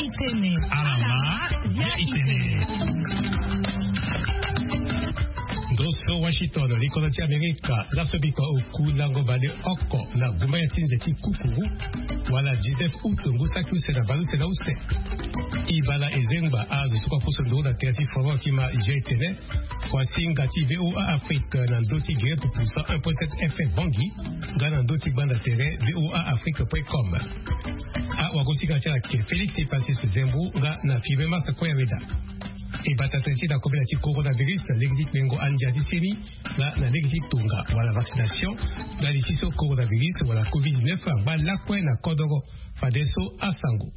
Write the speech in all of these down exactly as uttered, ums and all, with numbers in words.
itene. Alama via itene. Doso Washington, likoloti Amerika, la sobiko oku lango bale oko na guma ya tinzeti kukuru, wala dix-neuf août ngusa kuse na balu se na use. Ibala ezengba azo suka fusondo da teati foro kima jetene, kwa singati V O A Afrique na ndoti gire pupusa un point sept F M Bangi, gana ndoti banda tere V O A Afrique point com. A wagosika tia ke Félix Francis Zembu nga na fibe masa kwa weda. E batatati da COVID coronavirus na legit mengo anja disemi na na legit tunga wala vaccination da litiso coronavirus wala COVID dix-neuf ba la kwa na kodoro fadeso asango.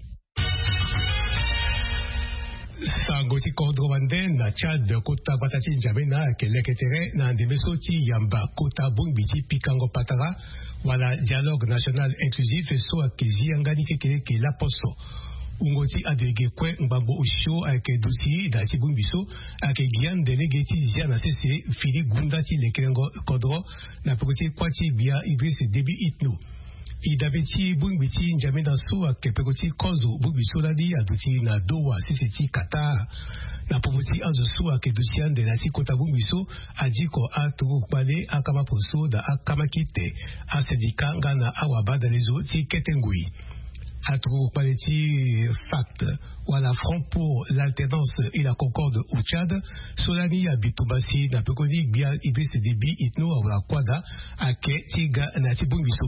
Sango ti kodro wande na Chad kota batati njamena ke leketere na ndemeso ti yamba kota bungbiti pikango patara wala dialogue national inclusif so akezi angani kekele ke la poso. Ungoti adege kwe mbambo usho ake dusi da tibumbiso ake gian delege ti zia na sese fili gunda ti lekelengo kodro na pekoti kwati bia Idriss Déby Itno. Idabeti bungbiti njame na so ake pekoti kozo bumbiso ladi aduti na dowa sese ti Qatar. Na pekoti azo so ake dusi ande na ti kota bumbiso adiko atu kwale akama poso da akama kite asedika ngana awabada lezo ti ketengui. À trouver paleti fact wala front pour l'alternance et la concorde au Tchad Solani Abitoubassi na pekodi bia Idriss Déby Itno wala kwada ake tiga na tibungiso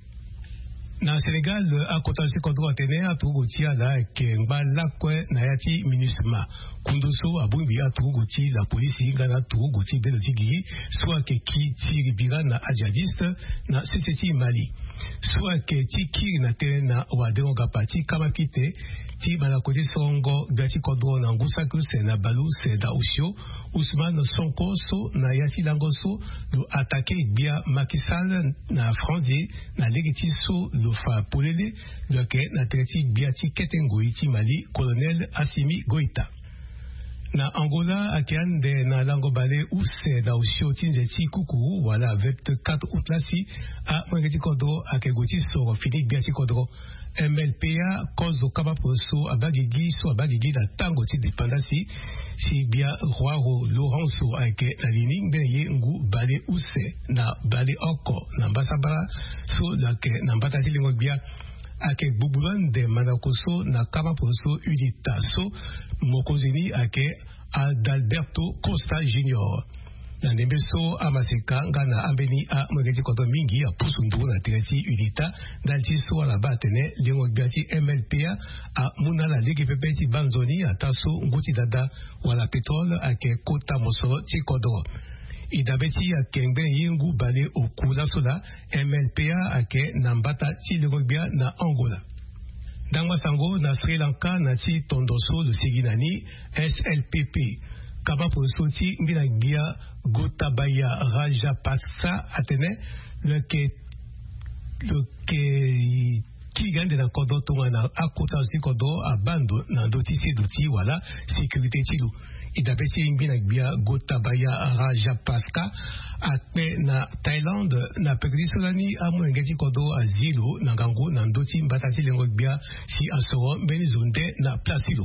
na Sénégal a kotashi kodro atene a trouver tia la ke ngba kwe na yati minusma kundoso abumbi a trouver ti la police ngana trouver ti belo tigi soit ke ki ti bira na adjadiste na C C T Mali soit que tiki na te na wadeo gapati kama kite ti banakote songo gati kodro na ngusa kuse na balu se da usho Ousmane Sonko so na yati langoso do attaquer bia Makisal na France na legiti so lo fa polele do ke na treti bia ti ketengo iti Mali colonel Assimi Goïta. Na Angola akiande na lango bale use da usho tinze ti kuku wala vingt-quatre août lasi a mwengeti kodro akegoti so fini biati kodro M L P A kozo kaba poso abagigi so abagigi da tango ti dependasi si bia Roaro Lorenzo ake la lining beye ngu bale use na bale oko na basabara so lake na mbata ti lingo bia ake bubulan de manakoso na kama poso unita so mokozini ake Adalberto Costa Junior na ndembeso amaseka ngana ambeni a mwengeti koto mingi a pusundu na tereti unita dalti so ala batene lengo biati M L P A a muna la ligi pepeti banzoni a taso nguti dada wala petrole ake kota mosoro ti kodro idabeti ake ngbe yengu bale okula sola M L P A ake nambata ti lengo bia na Angola. Dangwa sango na Sri Lanka na ti tondoso le siginani S L P P kaba poso ti mbina gia Gotabaya Rajapaksa atene le ke le ke ki gande na kodo tonga na akota si kodo abando na doti si doti wala sécurité ti lu idabeti mbina gia Gotabaya Rajapaksa akpe na Thaïlande na pekri solani amo ngeti kodo azilo na gango na ndoti mbatati lengo bia si asoro mbeni zonde na plasilo.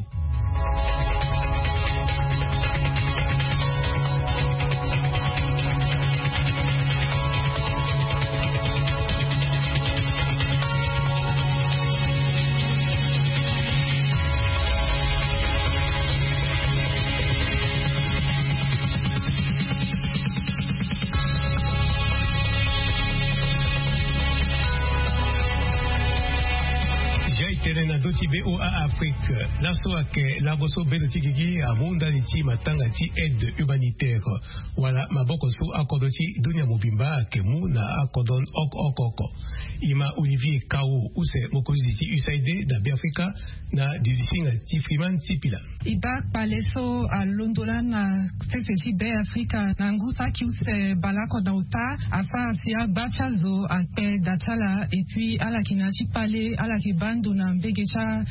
V O A Afrique, la soake, la goso belotiki a munda ti matanga ti aide humanitaire. Wala maboko su akodoti dunia mobimba kemu na akodon ok ok ok. Ima Olivier Kao use mokozi ti U S A I D da Biafrika na dizisinga ti Freeman ti pila. Iba paleso a Londola na C C T Biafrika na ngusa ki use balako da uta asa asia bachazo akpe datala et puis ala kinachi pale ala ki bando na mbegecha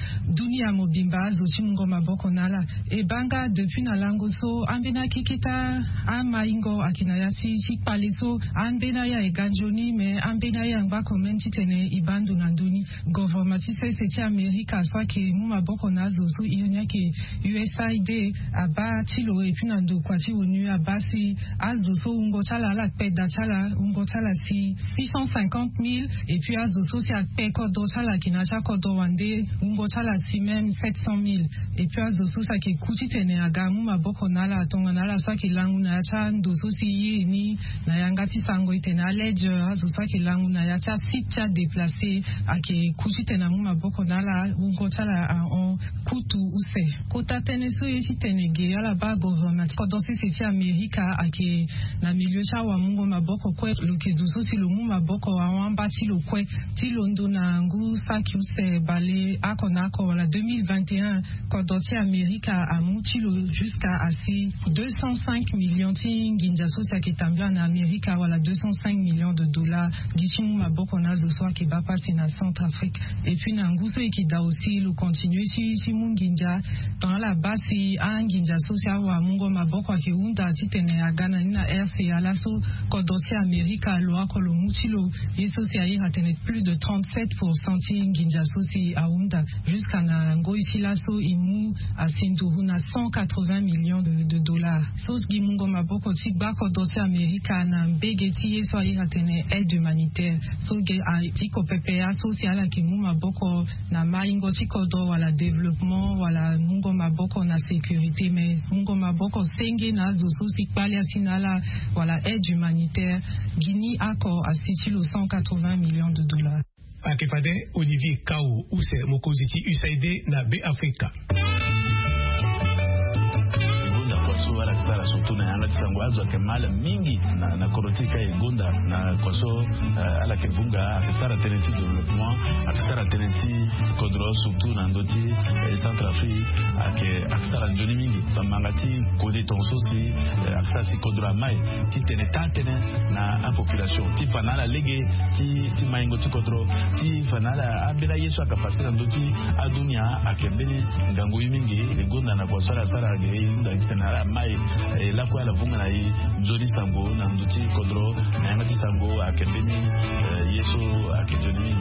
dunia mobimba zochi mungo maboko nala e banga depuis na lango so ambena kikita amaingo akinayasi chikpaliso ambena ya eganjoni me ambena ya ngako menti tene ibandu nanduni government se se Amerika sa ke mu maboko nazo so iyonya ke U S A I D aba tilo e puis nando kwati onu abasi azo so ungo chala la peda chala ungo chala si six cent cinquante mille et puis azo so si akpe kodo chala kinacha kodo wande ungo chala si même sept cent mille et puis azo so sa ke kuti tene aga mu maboko nala tonga nala sa ke langu na cha ndo so si yi ni na yangati sango itene aleje azo sa ke langu na ya cha sit cha déplacé ake kuti tene mu maboko nala ungo chala en kutu use kota tene so yesi tene ge ala ba government kodo si si Amerika ake na milieu cha wa mungo maboko kwe lukizu so si lo mu maboko wa wamba ti lo kwe ti lo ndo na ngu sa ki use bale akona ko la deux mille vingt et un kodo ti Amerika amu ti lo jusqu'à asi deux cent cinq millions ti nginja so sa ki tambia na Amerika wala deux cent cinq millions de dollars gichi mu maboko na zo so ki ba passer na Centrafrique et puis na ngu so ki da aussi lo continuer si si mu nginja dans la base a nginja so sa wa mungo maboko ki unda ti tene ya Ghana na R C A la so kodo ti Amerika lo akolo mutilo yeso si ayi hatene plus de trente-sept pour cent ti nginja so si a unda jusqu'à na ngo ici la so imu a sinduhu na cent quatre-vingts millions de, de dollars so gi mungo maboko ti ba kodo ti Amerika na mbege ti yeso ayi hatene aide humanitaire so ge a ti ko pepe a so si ala ki mu maboko na maingo ti kodo wala développement wala mungo maboko na sécurité mais mungo maboko senge na zo so si kpali asinala wala aide humanitaire Guinée ako asitilo cent quatre-vingts millions de dollars. Akefade Olivier Kao use mokoziti U S A I D na B Africa. Sara surtout na yanga tisango azo kemala mingi na na korotika igonda na kwaso uh, ala kevunga akisara teneti development akisara teneti kodro surtout na ndoti eh, Centrafrique ake akisara njoni mingi bamangati kodi tonso si eh, akisara si kodro mai ti teneta tene na a population ti fanala lege ti ti maingo ti kodro ti fanala abela yesu akapasira ndoti adunia akebeni ngango mingi igonda na kwaso ala sara ge nda tenara mai e la kwa la vunga na i joli sango na nduti kodro na yangati sango akembeni yeso akejoni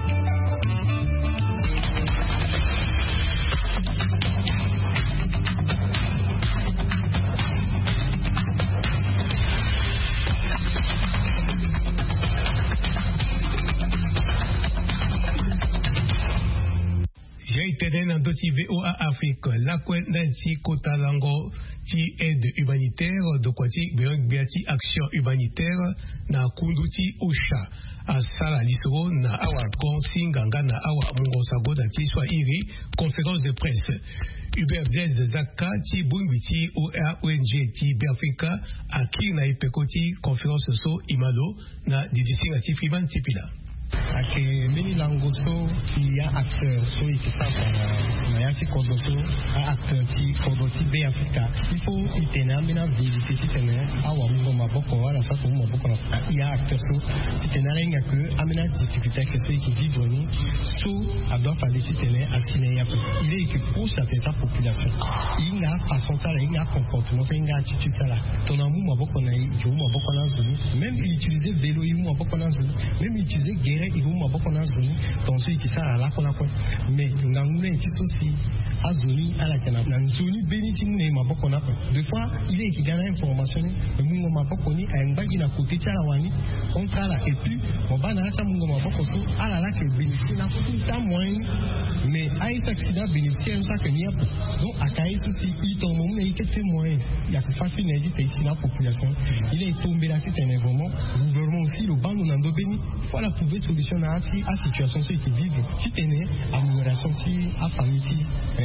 J'ai été dans d'autres V O A Afrique, la quoi nanti kota lango ti aide humanitaire de quoi ti beati action humanitaire na kunduti osha asala lisoro na awa konsinganga na awa mungo sagoda ti swa iri conférence de presse Hubert Blaise Zaka ti bumbiti O N G ti Africa aki na ipekoti conférence so imalo na didisinga ti Friman Tipila. Ake mini langoso qui a acteur so ikisa kwa na yati kodoso a acteur ti kodoti be Africa il faut itena mbina visiter ti tene awa mungo maboko wala sa ko maboko na il y a acteur so ti tena renga que amena difficulté que so qui vivre ni so ado fa ti tene asine ya il est que pour cette population il y a façon ça il y a comportement il y a attitude ça là ton amu maboko na il maboko na zulu même il utiliser vélo il maboko na zulu même utiliser guerre il m'a beaucoup na zone donc celui qui ça là qu'on a mais dans nous les petits aussi à zone à la canne dans zone béniti nous m'a beaucoup na deux fois il est qui gagne information mais nous m'a beaucoup ni à un bagi na côté tala wani on trala et puis on va na ça nous m'a beaucoup so à la là que béniti na tout temps moins mais à un accident béniti un ça que n'y a donc à caïs aussi il tombe mais il était moyen il y a que facile n'a dit ici la population il est tombé là c'est un événement gouvernement aussi le banc nous n'en béni voilà trouver solution à la situation ceux qui vivent si tu es né à migration si à famille hein parce que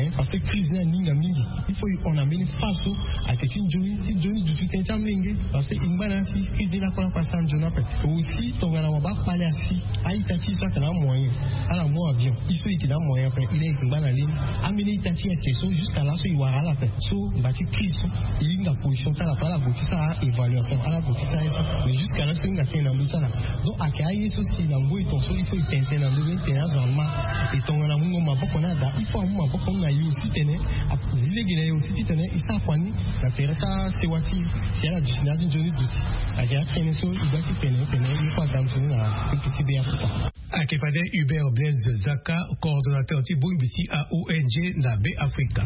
crise na ninga mingi il faut on amène face à que tu journée si journée du tout temps mingi parce que ingana si crise la kwa kwa san jona pe aussi tongana wa ba parler asi aitati ça que na moyen ala mo avion iso iki na moyen pe il est ingana ligne amene itati ya question jusqu'à là so iwara la pe so bati crise il inga position ça la pa la botisa évaluation ala botisa eso mais jusqu'à là so inga tena mbutana donc akaye so si na ngoi ton so il faut itenter na ndebe tena zalma et tongana mungo maboko na da il faut mu maboko na yo aussi tene zile gele aussi tene isa kwani la teresa sewati si ala destination journée d'outil akaya tene so igati tene tene il faut attention na petit B Africa. Akepade Hubert Blaise Zaka, coordonnateur ti Bungbiti à O N G na B Africa.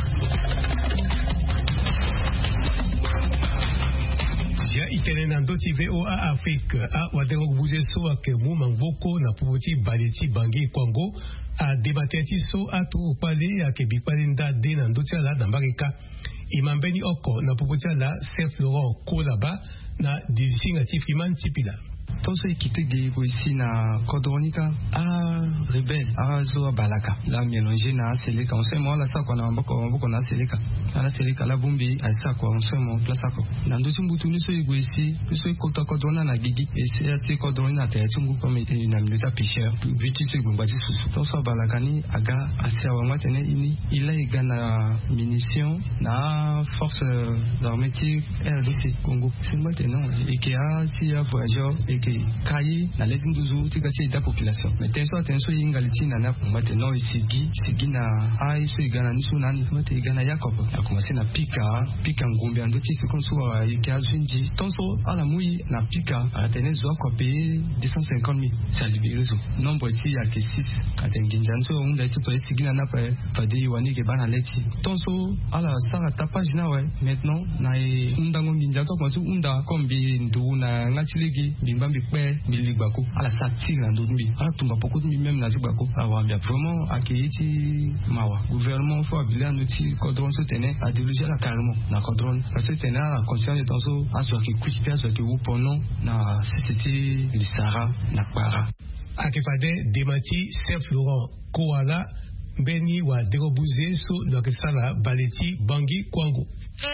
Ja itene na ndoti V O A Afrique a wadero buze so akemu mangoko na pubuti baleti bangi Kwango a debateti so atu pale akebi pale nda de na ndoti ala na Marika imambeni oko na pubuti ala Saint Laurent Kolaba na dizinga tifiman tipila. Tonso équité de ici na Codronica a rebelle a zo balaka la mélanger na seleka on sait moi la ça qu'on a beaucoup beaucoup na seleka ala seleka la bumbi a ça quoi on sait moi placeako na ndo tumbutu ni so ici so kota Codrona na gigi et c'est assez Codrona te tumbu comme na milita pêcheur vite se gumba ci sous tonso balaka ni aga assez wa matene ini il a igana munition na force d'armée R D C Congo c'est maintenant et qui a si a voyageur et que kayi na leti nduzu tikati ida population mais tenso tenso ingaliti na na mate no isigi sigi na ai so igana nisu nani mate igana Jacob akomase na pika pika ngombe ando ti se konso ikazinji tonso ala mui na pika atenezo akope deux cent cinquante mille ça libéré so nombre ici ya que six atenginjanso unda isi to isigi na na pa fadi wani ke bana leti tonso ala sara tapage na ouais maintenant na e undango nginjato kwa su unda kombi ndu na ngatiligi bimba pe miligbako ala sati na ndumbi ala tumba poko mi même na zibako awambia vraiment akiti mawa gouvernement faut habiliter un outil Codron se tenait à déloger la carrément na Codron parce que tenait la conscience de tonso aso ki quick pièce que vous ponon na c'était le Sahara na para akefade demati Saint Laurent Koala beni wa derobuze so lokesala baleti bangi Kwango.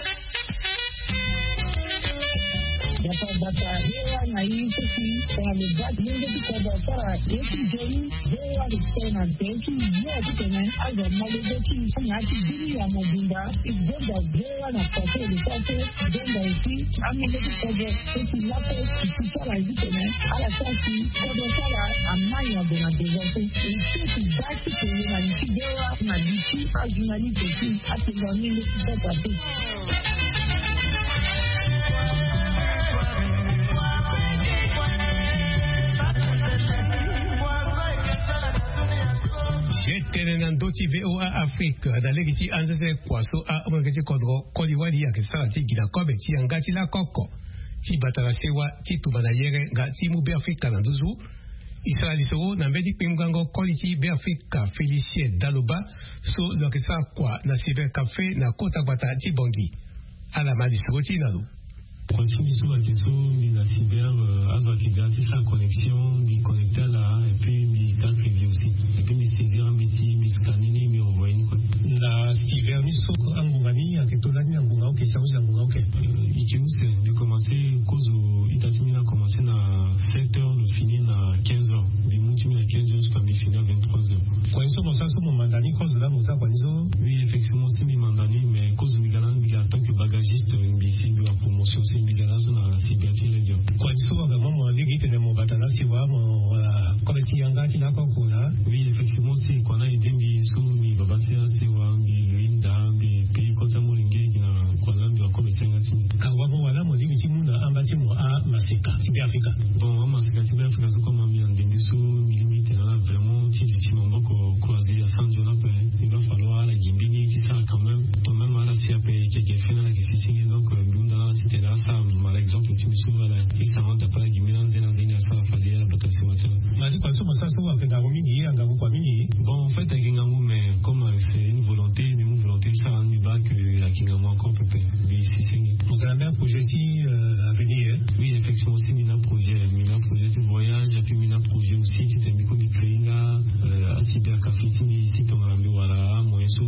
Data data hewa na hii sisi kwa mibadi mingi kwa data yetu jeni hewa likona teki yote tena aza malezi kama ati dini ya mobinda igenda hewa na pate lisate igenda isi amilezi kwa teki lapo kisala hizi tena ala sasi kwa data amanya dona dezote isi baki kwenye na nikidewa na niki ajunali teki ati ngamili kisata teki. Tenenandoti V O A Afrique da legiti anzese kwaso a omegeti kodro koliwali ya kesala ti gina kobe ti angati la koko ti batala sewa ti tumana yere ga ti mu be Afrika na nduzu Israeli so na mbedi pimgango koliti be Afrika Félicien Daloba so lo kesala kwa na Cyber Café na kota bata ti bongi ala mali so ti nalu continue sur la question de la cyber azo qui garantit sa connexion mi connecter là et puis mi calculer aussi et puis mi saisir un petit mi scanner mi envoyer quoi la cyber ni so angungani akitolani angungao ke sauzi angungao ke ikiuse de commencer cause itatimi na commencer na sept heures le finir na quinze heures de multimi na quinze heures jusqu'à mi finir à vingt-trois heures kwa hiyo kwa sasa mon mandani cause là moza kwa hizo oui effectivement c'est mi mandani mais cause mi galan mi en tant que bagagiste mi c'est mi promotion c'est mi galan na cyberti radio kwa hiyo kwa mama mo aviki tene mo batana siwa mo kwa si yangati na kwa kula oui effectivement c'est qu'on a aidé mi so mi babatia siwa mi linda mi pe kota mo lingi na kwa lambi wa kwa sengati kawa mo wala mo dingi timuna ambati mo a masika tibi Afrika bon masika tibi Afrika so comme mi andembi so mi limite là vraiment ti ti mambo ko croiser à Sanjo là pe il va falloir la gimbini qui ça quand même quand même à la C A P qui est fait là qui signe donc lunda là c'était là ça par exemple tu me souviens là extrêmement d'après la gimbini dans un endroit ça va faire la bataille sur ça mais tu penses que ça soit que dans mingi anga kwa mingi bon en fait avec Kingamu mais comme c'est une volonté mais une volonté ça on y va que la Kingamu encore peut faire oui si c'est donc la même projet si à venir oui effectivement c'est mina projet mina projet de voyage et puis mina projet aussi c'était micro créer là à cyber café ici ton ami voilà moi ça permet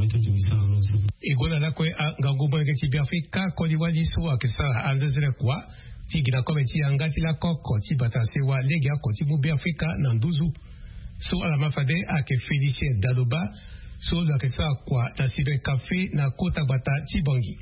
mettre tout ça en aussi. Et voilà la quoi ngango bon que ti Afrika ko di wadi so que ça anzezele quoi ti gina comme ti angati la koko ti batase wa lega ko ti mu Afrika na nduzu so ala mafade a que Félicien Daloba so la que ça quoi ta cyber café na kota bata ti bangi.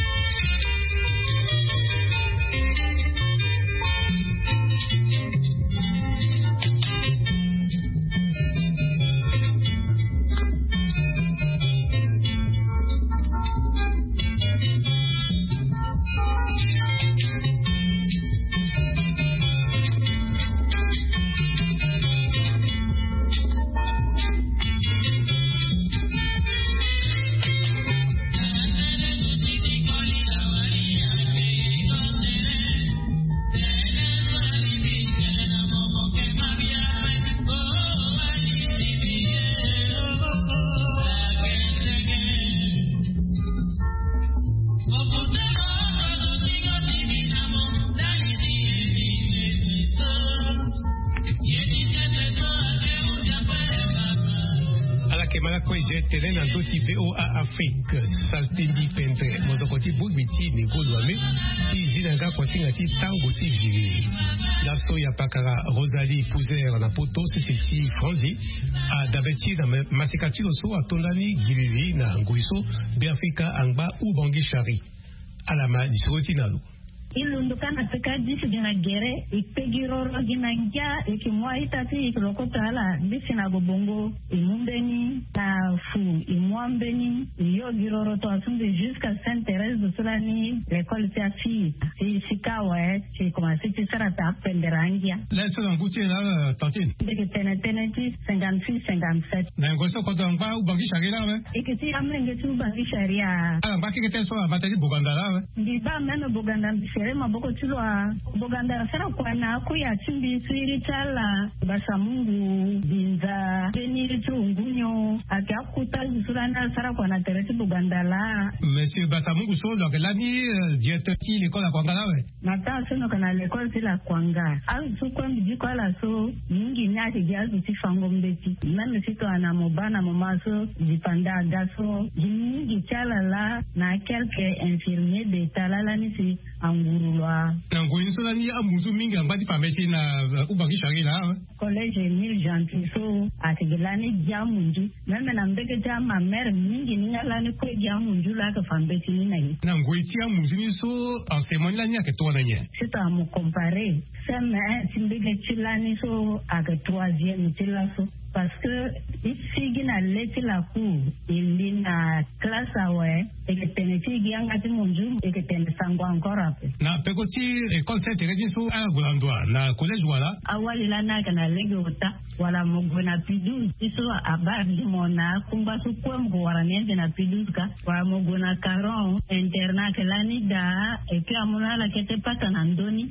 Terena doti B O A Afrique saltimbi pendre mozokoti bugiti ningolwame ti zinanga kwasinga ti tango ti viri la soya pakara Rosalie Pouzer na poto sisi Franzi a dabeti na masikati so atondani gilili na nguiso be Afrika angba ubangi shari alama disoti nalu ilundukana peka disi dina gere ikpegiroro gina nja ikimwa itati ikilokotala disi na bobongo imumbeni na fu imwambeni iyo giroro to asunde jusqu'à Sainte-Thérèse de Solani l'école Tiafi si sikawa si commencé ti sarata appenderangia la so nguti la tantine de tene tene ti cinquante-six cinquante-sept na ngoso ko to ngba ubangi shari la we ikiti amenge tu ubangi sharia ala ngba kike so abatali boganda la we ndi ba meno boganda maboko chulwa boganda sara kwa na kuya chimbi tsiri chala basa Mungu binza beniri tungunyo akakuta zulana sara kwa na teresi boganda la monsieur basa Mungu so donc là ni diete ki l'école à Kwanga we mata sono kana l'école ti la Kwanga azu kwa mbi kwa la so mingi nyati jazu ti fango mbeti meme sito ana mobana momaso dipanda gaso mingi chala la na quelques infirmiers de talala ni si angurulwa na ngoyin so ni amuzu mingi ambati pamesi na ubangi shari la collège Emile Gentil so atigilani jamunju meme na mbeke jama mère mingi ni ngalani ko jamunju la ka fambeti ni nai na ngoyi ti amuzu ni so enseignement la ni ake to na nye c'est à me comparer c'est timbeke chilani so aka troisième tilaso parce que ici na leti la cour il na classe awe et que teneti gianga ti munju et que ten sango encore après na pekoti école Sainte-Thérèse so a golandwa na collège wala awali la na kana lege ota wala mogona pidu iso abadi mona kumba su kwemgo wala nende na piduka wala mogona caron internat lani da et puis amuna la kete pata na ndoni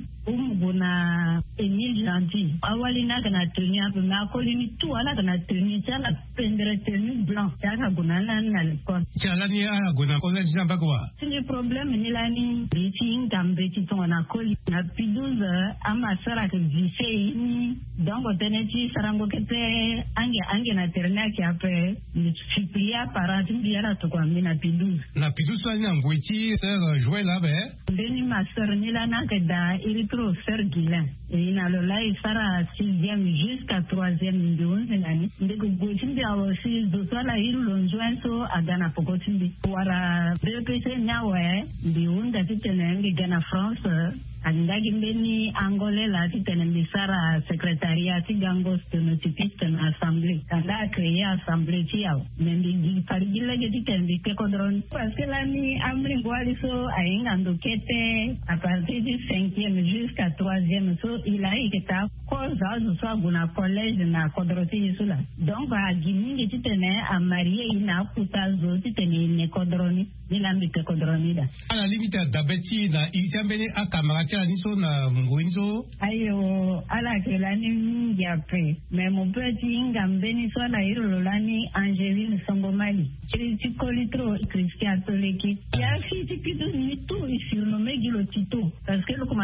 umugona Emile Gentil awali na kana tenia pe na kolini tu wala kana tenia chala pendre tenue blanc chala gona na na l'école chala ni a gona collège na bakwa c'est le problème ni lani biti ngambe ti tona koli na piduza ama sara ke vise ni donc teneti sarango kete ange ange na terna ki ape ni suplia parati biara to kwa mina piduza na piduza ni ngwiti sœur jouer là be deni ma sœur ni lana ke da il trop sœur Guilain et na lo la sara sixième jusqu'à troisième ndonze nani ndego gochindi awo si do sala iru lonjoin so agana pokotindi wara B P C nyawe ndi unda titene ngi gana France andagi mbeni angole la titene misara secrétariat tigango sténotypiste na assemblée kanda créer assemblée tiao mendi di parigile ge titene di kodron parce que la ni amri ngwali so ainga ndokete à partir du cinquième jusqu'à troisième so il a été cause azu so guna collège na kodroti sula donc a gimingi titene a marié ina kutazo titene ne kodroni nilambi te kodroni da ala limite dabeti na itambene akamara ni so na mwenzo ayo ala ke lani yape mais mon petit ngambeni so la hiro lani Angeline Songomali chiri chikolitro Christian Toleki ya fiti kitu ni tu surnommé Gilo Tito parce que le commencé tinga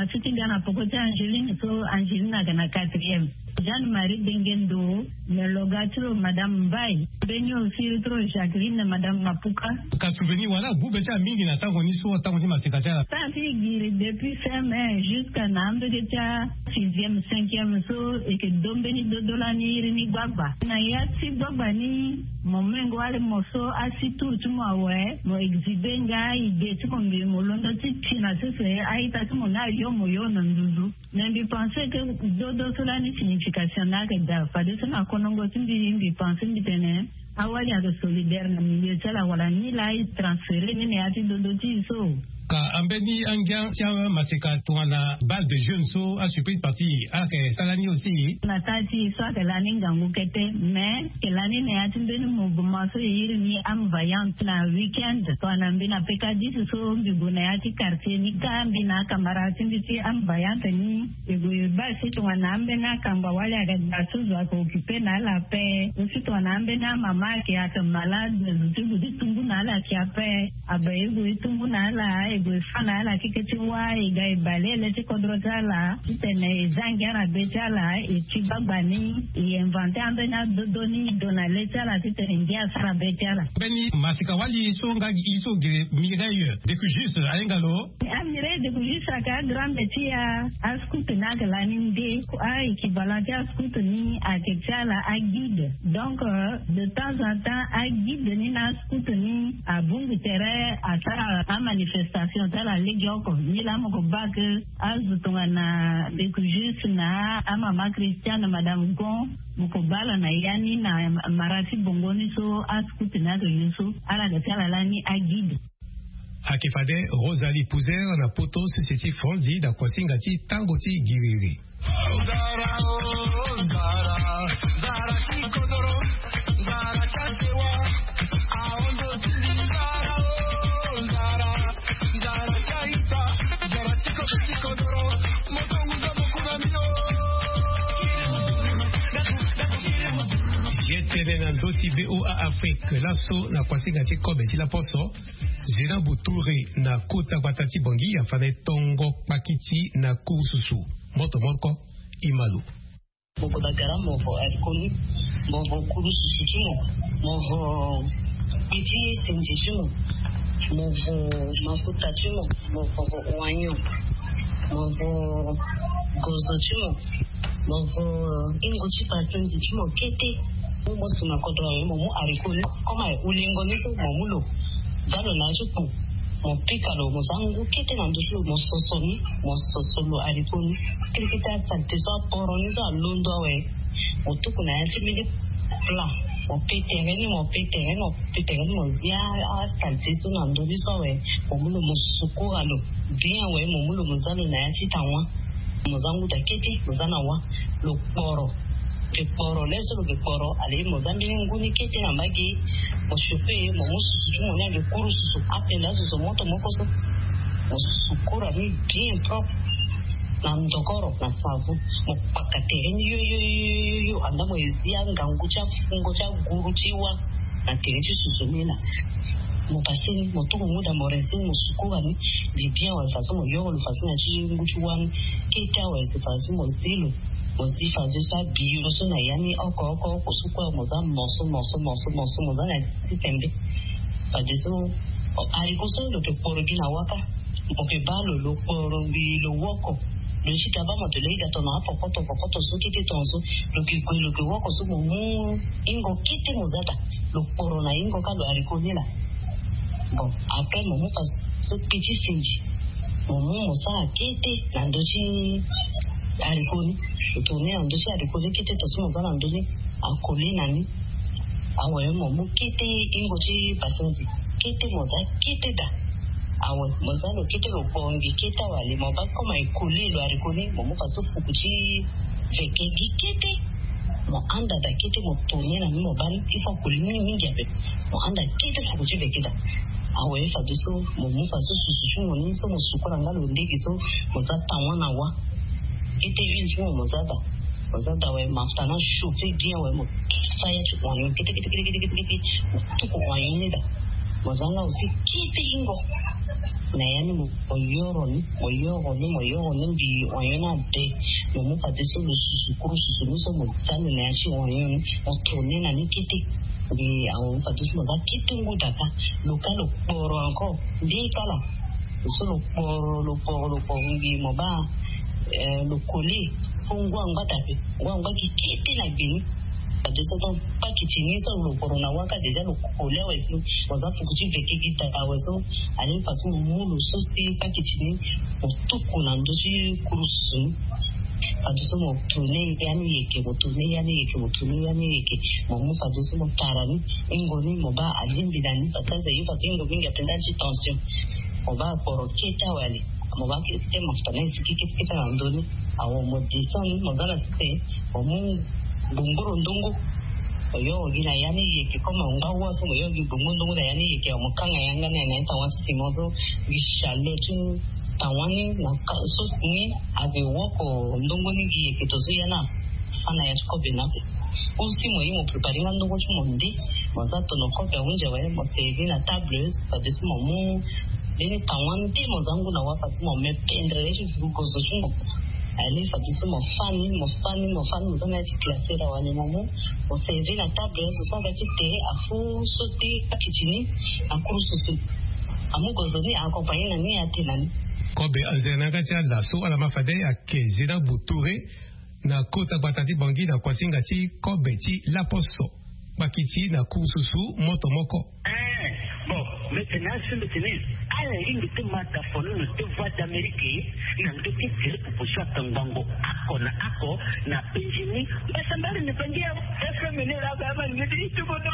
na pokota Angeline so Angeline na kana quatrième. Jeanne-Marie Bengendo, le logatro Madame Mbaye, Benyo Filtro Jacqueline Madame Mapuka. Ka souvenir voilà, vous bêta mingi na tango ni so tango ni masekata. Ça fait guérir depuis fin mai jusqu'à Nambe de ta sixième, cinquième so et que Dombeni Dodolani ni Gbagba. Na yati Gbagba ni momengo wale moso asitu tuma we mo exhibe nga ide tumo mbi mo londo titi na sese aita tumo na yo mo yo na ndudu. Na mbi pense que Dodo Solani signification na que da fade sana konongo timbi mbi pense mbi tene awali ya solidaire na milieu chala wala ni la transférer ni ne ati Dodo ti so. Ka ambeni angia tia maseka tuana bal de jeunes so a surprise parti a que salani aussi na tati so que la ninga ngukete mais que la ni ne ati mbeni mouvement so yiri ni am vaillant na weekend to anambina peka dix so mbiguna ati quartier ni kambi na kamarati nditi am vaillant ni ego basi to anambena kamba wale aga basuzo ko occuper na la paix aussi to anambena mama ki ata malade zutu ditungu na la ki ape abayego itungu na la fana la kiketiwa iga ibalele tikodrotala tene zangara betala ichibagbani iinvente ambena dodoni donaleta la tene ndia sara betala beni masika wali songa iso de Mireille de Kujis aengalo amire de Kujis ka grande tia ascoute na galani de a équivalent ascoute ni a ketala a guide donc de temps en temps a guide ni na ascoute ni a bungu terrain a tara a manifestation tala legioko ni la moko bak azutunga na de Kujis na ama ma Christiane madame Gon moko bala na yani na marati bongoni so ascoute na de yusu ala de tala lani a guide. Hakefade Rosalie Pouzer na poto société Fonzi da Kwasingati Tangoti Giriri. Zara Zara Zara Kikodoro Zara Chatewa Aondo Zara Zara Zara Chaita Zara Kikodoro Motonguza Mokunamio. Yetene na ndoti B O A Afrique lasso na Kwasingati Kobe si la poso. Zena Boutouré na Kota Batati Bongi afane Tongo Pakiti na Kususu. Moto Morko Imalu. Moko Dakara moko Erkoni, moko Kususu tumo, moko Piti Senji tumo, moko Mafuta tumo, moko Wanyo, moko Gozo tumo, moko Ingochi Pasenji tumo Kete, moko Sumakodra momo Arikoni, koma ulengo niso momulo. Dalo na jupu mo pikalo mo zangu kete na ndushu mo sosoni mo sosolo arikoni krikita sante so poroni so londo we mo tuku na yasi mili pla mo petereni mo petereni mo petereni mo zia a sante so na ndobi so we mo mulo mo sukura lo bien we mo mulo mo zalo na yasi tanwa mo zangu da kete mo zana wa lo poro ke poro leso lo ke poro ale mo zambi nguni kete na magi mo shope mo musu mo nya ke kuru susu apela susu moto mokoso mo sukura ni bien propre na ndokoro na savu mo pakatere ni yo yo yo yo anda mo izia ngangu cha fungo cha guru chiwa na terechi susu mina mo paseni mo tuko muda mo reseni mo sukura ni di bien wa façon mo yo lo façon na chi nguchu wan keta wa façon mo zilo Mozi fazer só bio, você não é nem o coco, o suco é moza, moço, moço, moço, moço, moza, né? Se tembe. Fazer isso, o aricoso do que por aqui na waka, o que balo, o por o lo woko, lo se tava muito legal, tô na foto, foto, so que te tonso, lo que lo que woko, so mo ingo kite mozata, lo por na ingo calo aricoso lá. Bom, après mo faz so petit singe, mo mo sa kite, nandochi arikoni utone andoshi arikoni kite tosimo bana andoni akoli nani awe mo mu kite ingochi pasenzi kite moza kite da awe moza lo kite lo bongi kite wale mo ba koma ikoli lo arikoni mo mu faso fukuchi veke kite mo anda da kite mo tone na mo bani ifo koli ni mingi abe mo anda kite fukuchi veke da awe fa diso mo mu faso susu mo ni so mo sukura ngalo ndegi so moza tawana wa ite une mozada mozada we maftana chauffer bien we mo fire tu wanyo kite kite kite kite kite tu ko wanyo da mozanga aussi kite ingo na yani moyoro ni moyoro ni moyoro ni bi oyona de no mo fa deso lo susu kuru susu ni so mo tsani na yachi oyon o tone na ni kiti bi awon fa deso mo ba kiti ngudaka lo kalo poro anko ndi kala so lo poro lo poro lo poro bi mo ba eh lo koli fungwa ngata pe ngwa kiti na bi de ce temps pas qui tinye so lo corona waka déjà lo kole wesi waza fukuchi veke kita aweso ali façon mulu so si pas qui tinye otuku na ndoji kurusu aduso mo tune yani yeke mo tune yani yeke mo tune yani yeke mo mu aduso mo tarani ingoni mo ba alimbi dani pasaza yu fasingo vinga tendaji tension mo ba poroketa wali mo ba kite maftana sikike kita ndoni awo mo dison mo dala te mo mu bunguru ndungu oyo gina yani yeke kama ngawa so oyo bunguru ndungu da yani yeke omukanga yanga na na tawa simozo gishalo tu tawani na so ni ave woko ndungu ni yeke tozo yana ana ya skobe na usi mo yimo preparer ndungu chumondi mazato no kope unje wa mo save na tables pa desi mo mu deni tawani ti mo zangu na wapa simo me pendre je vuko zo chumo ali fatisi mo fani mo fani mo fani mo na classe la wani momo o servi la table so ça va te afu sosti kitchini akuru susu amugo zoni accompagner na ni atenani kobe azena cha la so ala mafade akezina buture na kota batati bangi na kwasinga chi kobe chi la poso bakiti na kususu moto moko eh bon maintenant c'est maintenant ala ingi tumata fono no devoir d'Amérique na ndoki tele kuposha tangango ako na ako na penjini basa mbali ni pengia efe menera kama ngidi tukono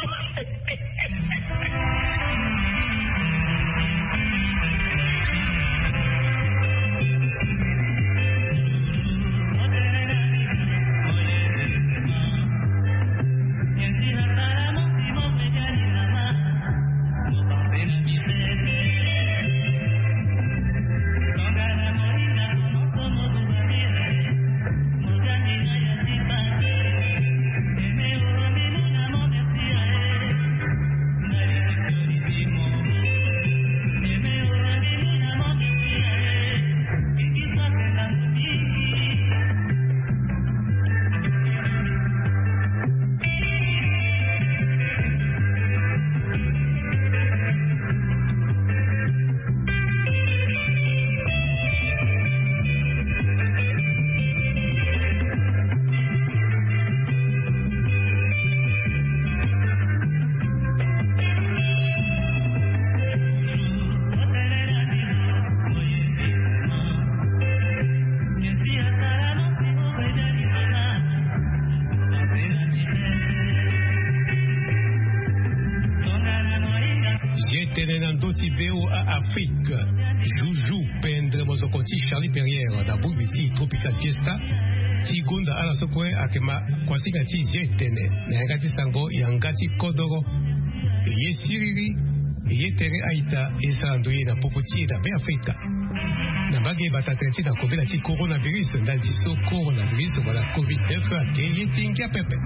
Afrique, Joujou, Pendre, Mozokoti, Charlie Perrière, da Bubiti, Tropical Fiesta, Tigunda, Alasokwe, Akema, Kwasigati, Jetene, Nangati Sango, Yangati Kodoro, Ye Siriri, Ye Tere Aita, Esandoye, na Popoti, da Be Africa. Nabage Batatreti, da Kobenati Coronavirus, Naldiso Coronavirus, voilà, covid dix-neuf, Ye Tinga Pepe.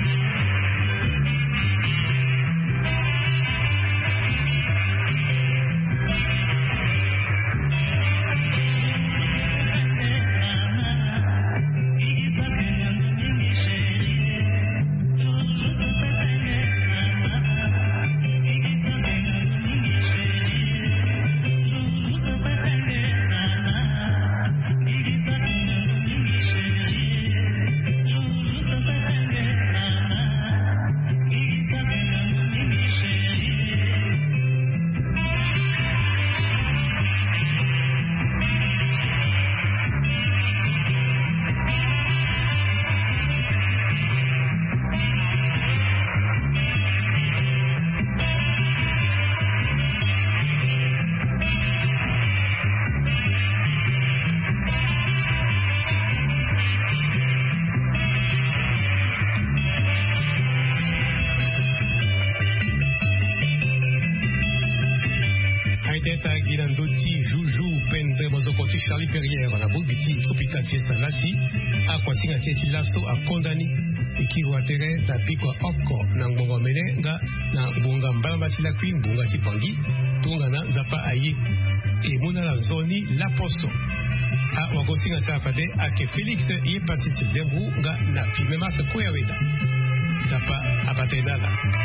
Charlie Perrière, la Bobiti, Tropical Fiesta Lassi, Aquasinga Tiesi Lasso, a Kondani, Ikiwatere, da Pikwa Oko, Nangonga Menenga, na Bunga Mbamba Tila Queen, Bunga Tipangi, Tungana Zapa Ayi, e muna la zoni la poso a wagosinga safade ake Felix ye pasiste zembu nga na filme masa kuyaweda zapa abatenala